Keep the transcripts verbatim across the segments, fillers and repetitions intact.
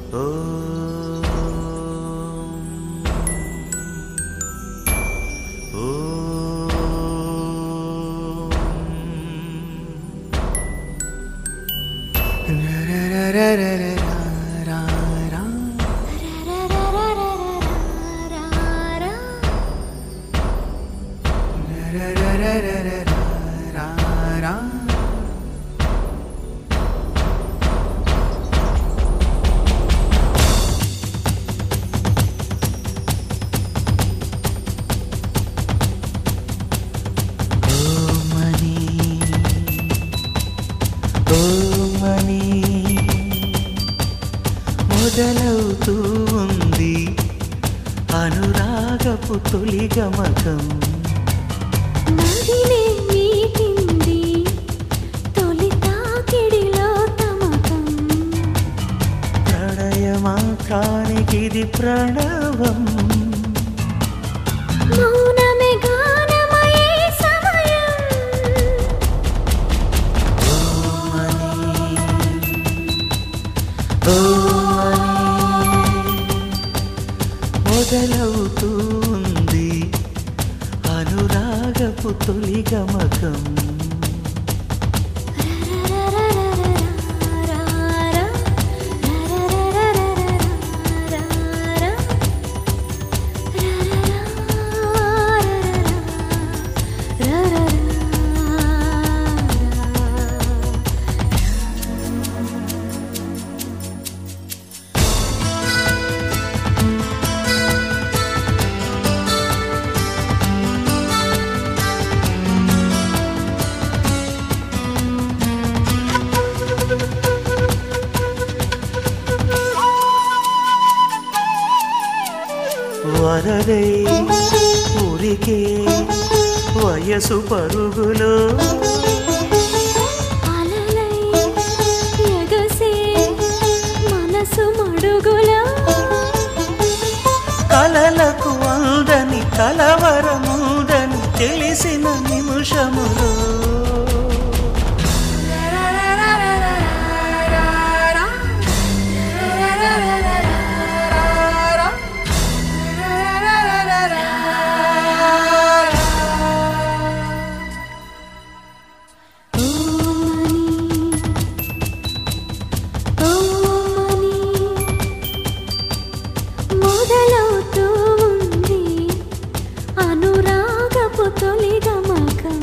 మొదలవుతూ ఉంది అనురాగపు తొలి గమకం. మదినే మీటింది తొలి తాకిడిలో తమకం. ప్రణయమాత్రానికిది ప్రణవం. మౌనమే గానమయే సమయం. ఓ మొదలవుతూ ఉంది అనురాగపు తొలి గమకం. వరదై ఊరికే వయసు పరుగులో అలలై ఎగసే మనసు మడుగులో. కలలకు అందని కలవరముందని తెలిసిన నిమిషములో మొదలవుతూ ఉంది అనురాగపు తొలి గమకం.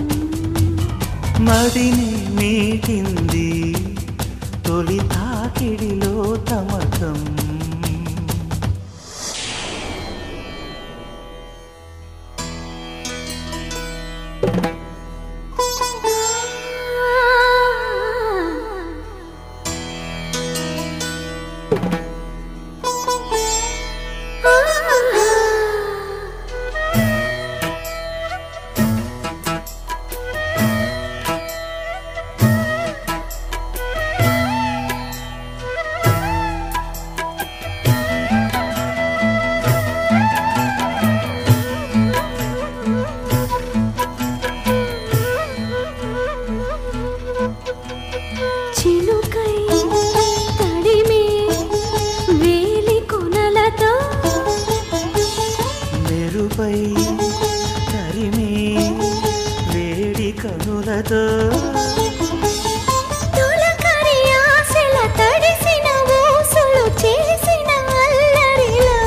మదిని మీటింది తొలి తాకిడిలో తమకం. చినుకై తడిమే వేలి కొనలతో మెరుపై తరిమే వేడి కనులతో తొలకరి ఆశల తడిసిన ఊసులు చేసిన అల్లరిలో.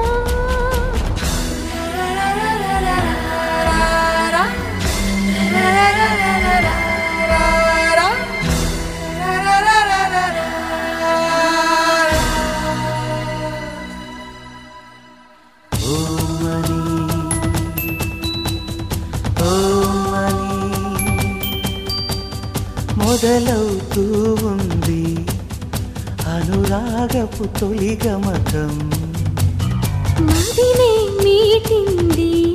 ఓ మనీ ఓ మనీ మొదలవుతూ ఉంది అనురాగపు తొలి గమకం. మదినే మీటింది